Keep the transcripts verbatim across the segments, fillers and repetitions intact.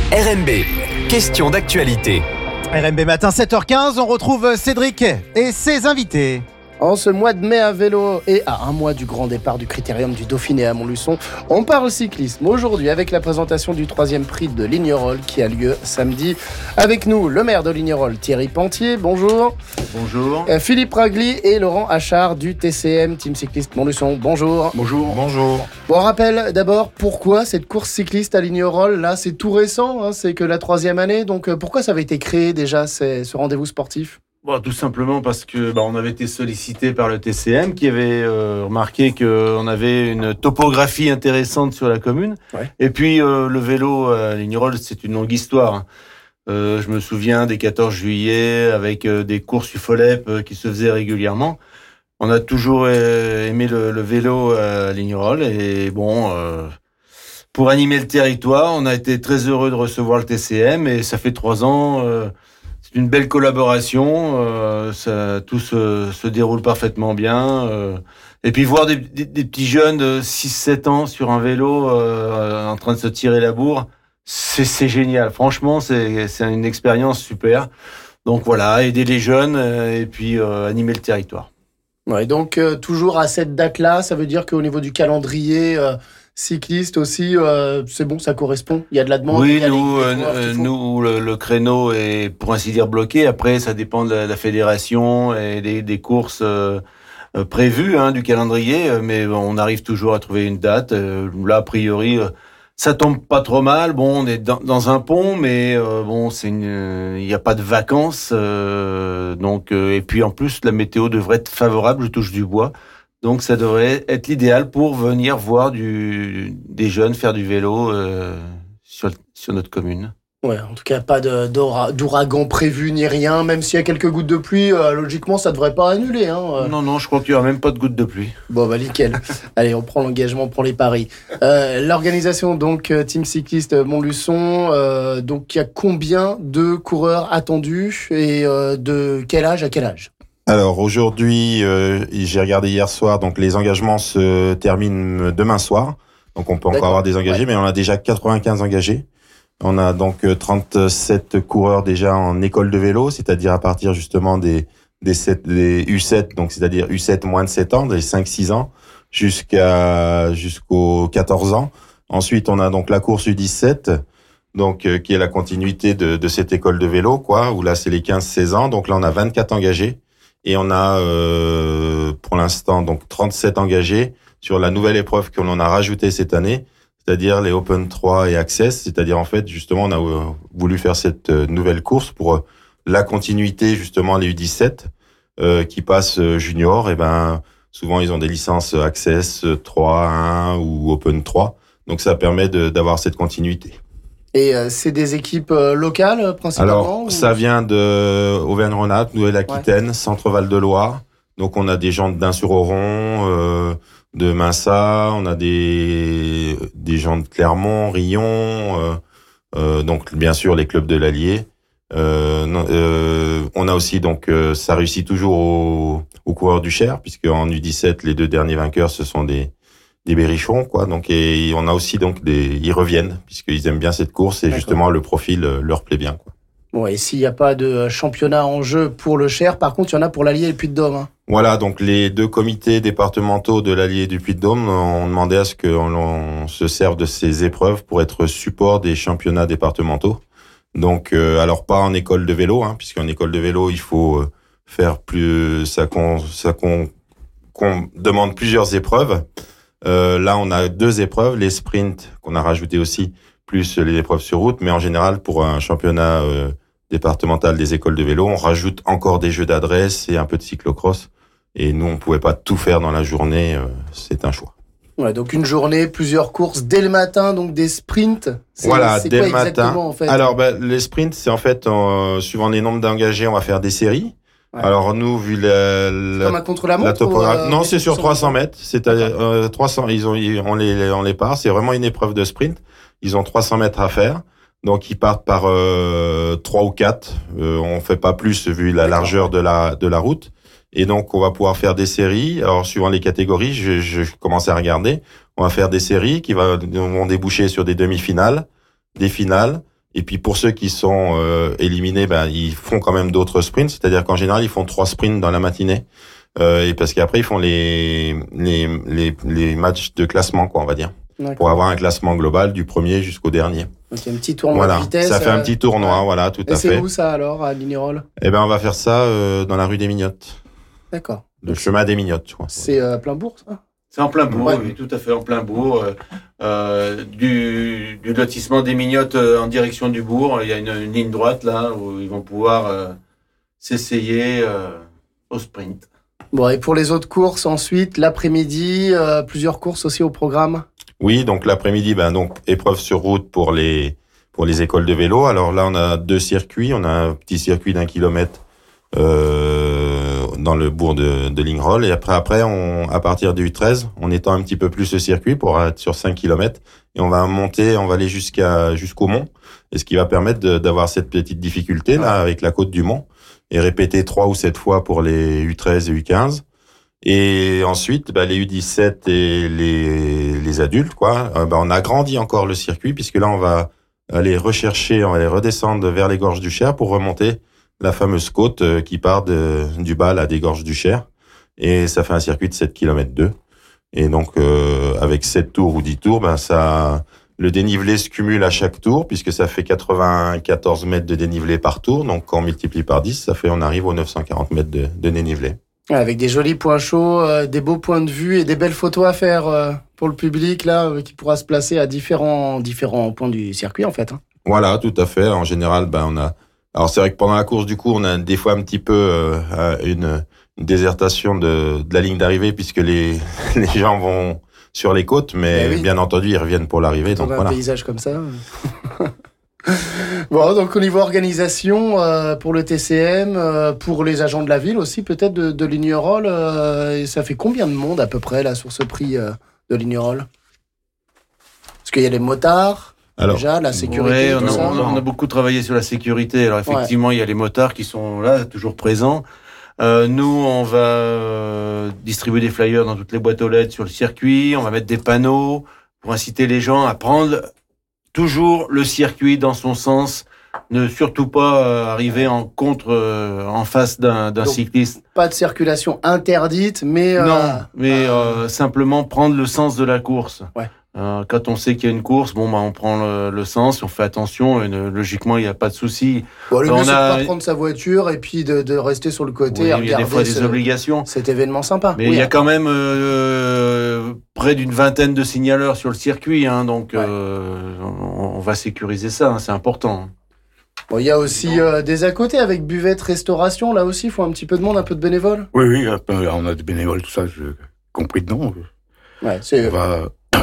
R M B, question d'actualité. R M B matin sept heures quinze, on retrouve Cédric et ses invités. En ce mois de mai à vélo et à un mois du grand départ du Critérium du Dauphiné à Montluçon, on parle cyclisme aujourd'hui avec la présentation du troisième prix de Lignerolles qui a lieu samedi. Avec nous, le maire de Lignerolles, Thierry Pentier, bonjour. Bonjour. Euh, Philippe Ragli et Laurent Achard du T C M, Team Cycliste Montluçon, bonjour. Bonjour. Bonjour. Bon, on rappelle d'abord pourquoi cette course cycliste à Lignerolles, là c'est tout récent, hein, c'est que la troisième année, donc euh, pourquoi ça avait été créé déjà ces, ce rendez-vous sportif ? Bon, tout simplement parce que bah, on avait été sollicité par le T C M qui avait euh, remarqué qu'on avait une topographie intéressante sur la commune. Ouais. Et puis euh, le vélo à Lignerolles, c'est une longue histoire. Euh, je me souviens des quatorze juillet avec euh, des courses U F O L E P euh, qui se faisaient régulièrement. On a toujours euh, aimé le, le vélo à Lignerolles et bon, euh, pour animer le territoire, on a été très heureux de recevoir le T C M et ça fait trois ans. Euh, C'est une belle collaboration, euh, ça, tout se, se déroule parfaitement bien. Euh, et puis voir des, des, des petits jeunes de six sept ans sur un vélo euh, en train de se tirer la bourre, c'est, c'est génial. Franchement, c'est, c'est une expérience super. Donc voilà, aider les jeunes euh, et puis euh, animer le territoire. Ouais, donc euh, toujours à cette date-là, ça veut dire qu'au niveau du calendrier euh, cycliste aussi, euh, c'est bon, ça correspond. Il y a de la demande. Oui, il y a nous, les, les euh, nous le, le créneau est pour ainsi dire bloqué. Après, ça dépend de la, la fédération et des, des courses euh, euh, prévues hein, du calendrier, mais on arrive toujours à trouver une date. Euh, là, a priori, euh, ça tombe pas trop mal. Bon, on est dans, dans un pont, mais euh, bon, c'est il euh, n'y a pas de vacances, euh, donc euh, et puis en plus, la météo devrait être favorable. Je touche du bois. Donc ça devrait être l'idéal pour venir voir du, des jeunes faire du vélo euh, sur, sur notre commune. Ouais, en tout cas, pas de, d'aura, d'ouragan prévu ni rien. Même s'il y a quelques gouttes de pluie, euh, logiquement, ça devrait pas annuler. Hein, euh. Non, non, je crois qu'il n'y aura même pas de gouttes de pluie. Bon, bah nickel. Allez, on prend l'engagement, on prend les paris. Euh, l'organisation, donc, euh, Team Cycliste Montluçon, euh, donc, il y a combien de coureurs attendus et euh, de quel âge à quel âge ? Alors aujourd'hui, euh, j'ai regardé hier soir, donc les engagements se terminent demain soir. Donc on peut D'accord. encore avoir des engagés, ouais. Mais on a déjà quatre-vingt-quinze engagés. On a donc trente-sept coureurs déjà en école de vélo, c'est-à-dire à partir justement des des, sept, des U sept, donc c'est-à-dire U sept moins de sept ans, des cinq six ans, jusqu'à jusqu'aux quatorze ans. Ensuite, on a donc la course U dix-sept, donc euh, qui est la continuité de, de cette école de vélo, quoi, où là c'est les quinze seize ans. Donc là on a vingt-quatre engagés. Et on a euh, pour l'instant donc trente-sept engagés sur la nouvelle épreuve que l'on a rajoutée cette année, c'est-à-dire les Open trois et Access. C'est-à-dire en fait justement on a euh, voulu faire cette euh, nouvelle course pour euh, la continuité justement les U dix-sept euh, qui passent euh, junior. Et ben souvent ils ont des licences Access trois, un ou Open trois. Donc ça permet de, d'avoir cette continuité. Et euh, c'est des équipes euh, locales euh, principalement. Alors, ou... ça vient de Auvergne-Rhône-Alpes, Nouvelle-Aquitaine, ouais. Centre Val de Loire. Donc, on a des gens d'Ain-sur-Oron, euh, de Minça, on a des des gens de Clermont, Rion, euh, euh, donc bien sûr les clubs de l'Allier. Euh, euh, on a aussi donc euh, ça réussit toujours aux, aux coureurs du Cher, puisque en U dix-sept les deux derniers vainqueurs ce sont des des berrichons, quoi. Donc, et on a aussi donc des, ils reviennent puisqu'ils aiment bien cette course et D'accord. justement le profil leur plaît bien, quoi. Bon, et s'il n'y a pas de championnat en jeu pour le Cher, par contre, il y en a pour l'Allier et le Puy-de-Dôme. Hein. Voilà, donc les deux comités départementaux de l'Allier et du Puy-de-Dôme ont demandé à ce qu'on on se serve de ces épreuves pour être support des championnats départementaux. Donc, euh, alors pas en école de vélo, hein, puisqu'en école de vélo, il faut faire plus, ça qu'on, ça qu'on, qu'on demande plusieurs épreuves. Euh, là, on a deux épreuves, les sprints qu'on a rajouté aussi, plus les épreuves sur route. Mais en général, pour un championnat euh, départemental des écoles de vélo, on rajoute encore des jeux d'adresse et un peu de cyclocross. Et nous, on pouvait pas tout faire dans la journée. Euh, c'est un choix. Ouais, donc une journée, plusieurs courses dès le matin, donc des sprints. C'est, voilà, c'est dès quoi le matin. Exactement, en fait Alors, ben, les sprints, c'est en fait euh, suivant les nombres d'engagés, on va faire des séries. Ouais. Alors nous, vu la, la, comme un contre-la-montre, la topographie, euh, non, c'est sur trois cents mètres. C'est à euh, trois cents. Ils ont, ils, on les, on les part. C'est vraiment une épreuve de sprint. Ils ont trois cents mètres à faire. Donc ils partent par euh, trois ou quatre. Euh, on fait pas plus vu la D'accord. largeur de la de la route. Et donc on va pouvoir faire des séries. Alors suivant les catégories, je, je commence à regarder. On va faire des séries qui va, vont déboucher sur des demi-finales, des finales. Et puis pour ceux qui sont euh, éliminés, ben ils font quand même d'autres sprints. C'est-à-dire qu'en général, ils font trois sprints dans la matinée. Euh, et parce qu'après, ils font les, les les les matchs de classement, quoi, on va dire, D'accord. pour avoir un classement global du premier jusqu'au dernier. Donc il y a un petit tournoi Voilà, de vitesse. ça fait un euh, petit tournoi, ouais. voilà, tout Et à c'est fait. où ça alors, à Lignerolles? Eh ben, on va faire ça euh, dans la rue des Mignottes, D'accord. le chemin des Mignottes, je crois. C'est euh, plein bourg, ça? C'est en plein bourg, Ouais. oui, tout à fait en plein bourg. Euh, euh, du, du lotissement des Mignottes euh, en direction du bourg, il y a une, une ligne droite là où ils vont pouvoir euh, s'essayer euh, au sprint. Bon, et pour les autres courses ensuite, l'après-midi, euh, plusieurs courses aussi au programme? Oui, donc l'après-midi, ben donc épreuve sur route pour les pour les écoles de vélo. Alors là, on a deux circuits. On a un petit circuit d'un kilomètre euh, dans le bourg de, de Lignerolles. Et après, après, on, à partir du U treize, on étend un petit peu plus le circuit pour être sur cinq kilomètres. Et on va monter, on va aller jusqu'à jusqu'au Mont. Et ce qui va permettre de, d'avoir cette petite difficulté là avec la côte du Mont. Et répéter trois ou sept fois pour les U treize et U quinze. Et ensuite, bah, les U dix-sept et les, les adultes, quoi, euh, bah, on agrandit encore le circuit puisque là, on va aller rechercher, on va aller redescendre vers les gorges du Cher pour remonter la fameuse côte euh, qui part de, du Bal à des gorges du Cher. Et ça fait un circuit de sept kilomètres deux. Et donc, euh, avec sept tours ou dix tours, ben, ça, le dénivelé se cumule à chaque tour puisque ça fait quatre-vingt-quatorze mètres de dénivelé par tour. Donc, quand on multiplie par dix, ça fait, on arrive aux neuf cent quarante mètres de, de dénivelé. Avec des jolis points chauds, euh, des beaux points de vue et des belles photos à faire euh, pour le public là, euh, qui pourra se placer à différents différents points du circuit en fait. Hein. Voilà, tout à fait. En général, ben on a. Alors c'est vrai que pendant la course, du coup, on a des fois un petit peu euh, une, une désertation de, de la ligne d'arrivée puisque les les gens vont sur les côtes, mais Eh oui. bien entendu, ils reviennent pour l'arrivée. Dans Donc un voilà. paysage comme ça. Bon, donc au niveau organisation, euh, pour le T C M, euh, pour les agents de la ville aussi, peut-être de, de Lignerolles, euh, ça fait combien de monde à peu près là sur ce prix euh, de Lignerolles? Parce qu'il y a les motards, Alors, déjà, la sécurité, Ouais, on, tout a, ça. on a- on a beaucoup travaillé sur la sécurité. Alors effectivement, il y a les motards qui sont là, toujours présents. Euh, nous, on va euh, distribuer des flyers dans toutes les boîtes aux lettres sur le circuit. On va mettre des panneaux pour inciter les gens à prendre toujours le circuit dans son sens. Ne surtout pas euh, arriver en contre, euh, en face d'un, d'un Donc, cycliste. Pas de circulation interdite, mais... euh, Non, mais euh, euh, simplement prendre le sens de la course. Ouais. Euh, quand on sait qu'il y a une course, bon, bah, on prend le, le sens, on fait attention, et ne- logiquement, il n'y a pas de souci. bon, le on mieux, c'est a- de pas prendre sa voiture et puis de, de rester sur le côté Oui, et il y a regarder des fois des ce- obligations. cet événement sympa. Mais Oui, il y a quand même euh, près d'une vingtaine de signaleurs sur le circuit, hein, donc Ouais. euh, on, on va sécuriser ça, hein, c'est important. Bon, il y a aussi euh, des à côté avec buvette, restauration. Là aussi, il faut un petit peu de monde, un peu de bénévoles. Oui, oui, euh, on a des bénévoles, tout ça, j'ai compris de nom. Ouais, c'est On va...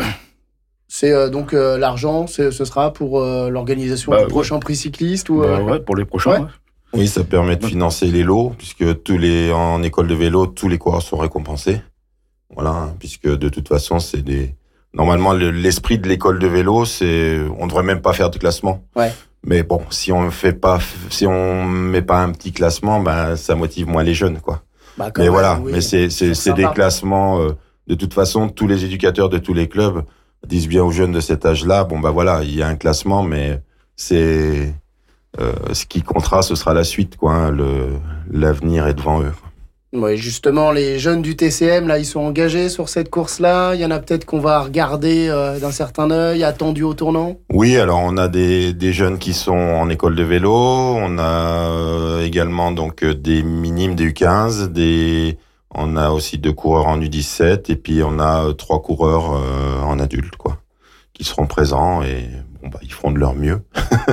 c'est euh, donc euh, l'argent, c'est- ce sera pour euh, l'organisation Bah, du ouais. prochain prix cycliste ou. bah, euh, ouais, pour les prochains. Ouais. ouais. oui, ça permet de financer les lots puisque tous les en école de vélo, tous les coureurs sont récompensés. Voilà, hein, puisque de toute façon, c'est des. Normalement, le- l'esprit de l'école de vélo, c'est on devrait même pas faire de classement. Ouais. Mais bon, si on fait pas, si on met pas un petit classement, ben ça motive moins les jeunes, quoi. bah, quand Mais même, voilà, oui. mais c'est c'est C'est c'est des sympa. classements. euh, de toute façon, tous les éducateurs de tous les clubs disent bien aux jeunes de cet âge-là, bon bah voilà, il y a un classement, mais c'est euh, ce qui comptera, ce sera la suite, quoi. Hein, le l'avenir est devant eux. Ouais, justement, les jeunes du T C M, là, ils sont engagés sur cette course-là. Il y en a peut-être qu'on va regarder euh, d'un certain œil, attendu au tournant. Oui, alors on a des des jeunes qui sont en école de vélo, on a euh, également donc euh, des minimes, des U quinze, des on a aussi deux coureurs en U dix-sept et puis on a euh, trois coureurs euh, en adulte, quoi, qui seront présents et bon bah ils feront de leur mieux.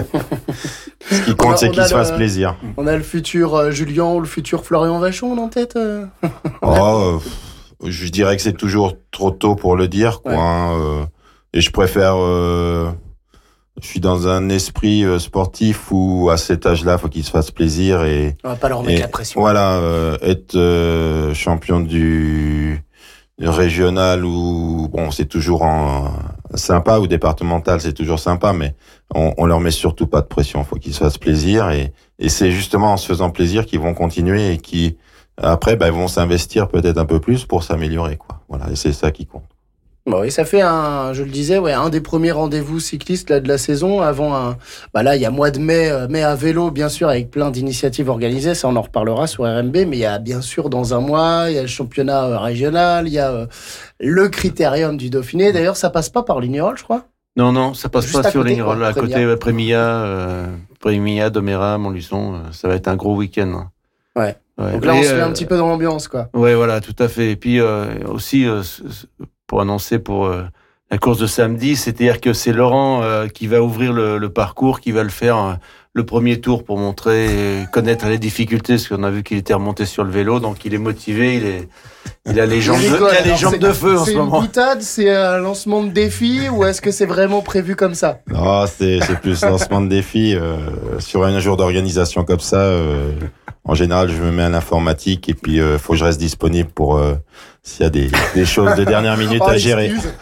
Ce qui On a- compte, c'est on qu'ils a se le- fassent plaisir. On a le futur euh, Julien ou le futur Florian Vachon en tête. euh Oh, euh, je dirais que c'est toujours trop tôt pour le dire, quoi. Ouais. Hein, euh, et je préfère. Euh, je suis dans un esprit euh, sportif où à cet âge-là, faut qu'ils se fassent plaisir et, On va pas leur mettre et la pression. voilà, euh, être euh, champion du régional ou bon, c'est toujours en, sympa ou départemental, c'est toujours sympa, mais on, on leur met surtout pas de pression. Faut qu'ils se fassent plaisir et, et c'est justement en se faisant plaisir qu'ils vont continuer et qui après, ben, ils vont s'investir peut-être un peu plus pour s'améliorer, quoi. Voilà, et c'est ça qui compte. Bah oui, ça fait un, je le disais, ouais, un des premiers rendez-vous cyclistes là, de la saison avant un. Bah là, il y a mois de mai, euh, mai à vélo, bien sûr, avec plein d'initiatives organisées. Ça, on en reparlera sur R M B. Mais il y a bien sûr dans un mois, il y a le championnat euh, régional, il y a euh, le critérium du Dauphiné. D'ailleurs, ça passe pas par Lignerolles, je crois. Non, non, ça passe Juste pas à sur côté, Lignerolles. quoi, À côté, Prémilla. ouais, Prémilla, euh, Prémilla, Domérat, Montluçon. euh, Ça va être un gros week-end. Ouais. Ouais. Donc là, on Et, se met euh, un petit peu dans l'ambiance, quoi. Ouais, voilà, tout à fait. Et puis euh, aussi, euh, c- c- pour annoncer pour euh, la course de samedi, c'est-à-dire que c'est Laurent euh, qui va ouvrir le, le parcours, qui va le faire euh, le premier tour pour montrer, et connaître les difficultés, parce qu'on a vu qu'il était remonté sur le vélo, donc il est motivé, il est, il a les jambes, de, il a les Alors, jambes c'est- de feu en C'est ce une moment. boutade, c'est un lancement de défi ou est-ce que c'est vraiment prévu comme ça? Non, c'est c'est plus lancement de défi. Euh, sur un jour d'organisation comme ça, euh, en général, je me mets à l'informatique et puis euh, faut que je reste disponible pour euh, s'il y a des, des choses de dernière minute Oh, à gérer. excuse.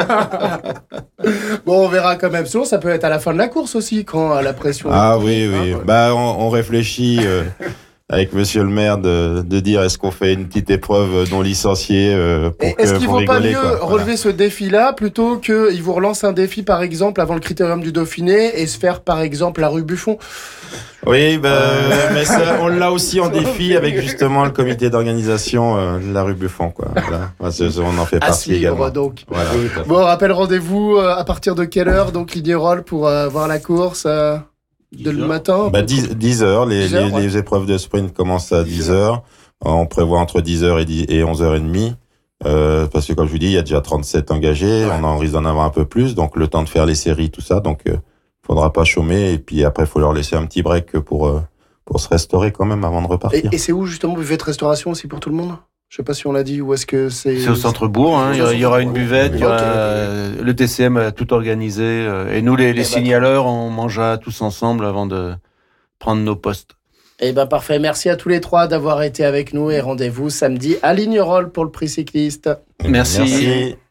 Bon, on verra quand même. Sinon, ça peut être à la fin de la course aussi, quand euh, la pression. Ah oui, oui. Ah, ouais. Bah, on, on réfléchit euh, avec Monsieur le maire de, de dire est-ce qu'on fait une petite épreuve non licenciée euh, pour Et que Est-ce qu'il pour vaut pas rigoler, mieux quoi. Voilà. relever ce défi-là plutôt qu'il vous relance un défi, par exemple, avant le critérium du Dauphiné et se faire, par exemple, la rue Buffon? Oui, bah, mais ça, on l'a aussi en défi avec justement le comité d'organisation euh, de la rue Buffon, quoi. Voilà. Ouais, c'est- c'est- on en fait À partie suivre, également. donc. Voilà. Bon, rappel rendez-vous euh, à partir de quelle heure, donc, Lignerolles, pour euh, voir la course euh, de le matin? Bah, dix heures, les, dix heures, les, ouais. les épreuves de sprint commencent à dix heures. On prévoit entre dix heures et, dix et onze heures trente. Euh, parce que comme je vous dis, il y a déjà trente-sept engagés. Ouais. On en risque d'en avoir un peu plus. Donc, le temps de faire les séries, tout ça. Donc, euh, faudra pas chômer. Et puis après, il faut leur laisser un petit break pour, euh, pour se restaurer quand même avant de Et, repartir. et c'est où, justement, buvette restauration aussi pour tout le monde? Je sais pas si on l'a dit, ou est-ce que c'est... C'est au centre-bourg, hein, il y aura- il y aura une buvette, il y aura Ok. euh, le T C M a tout organisé, euh, et nous les, les Eh ben, signaleurs, on mangera tous ensemble avant de prendre nos postes. Eh ben parfait, merci à tous les trois d'avoir été avec nous et rendez-vous samedi à Lignerolles pour le prix cycliste. Merci. Merci.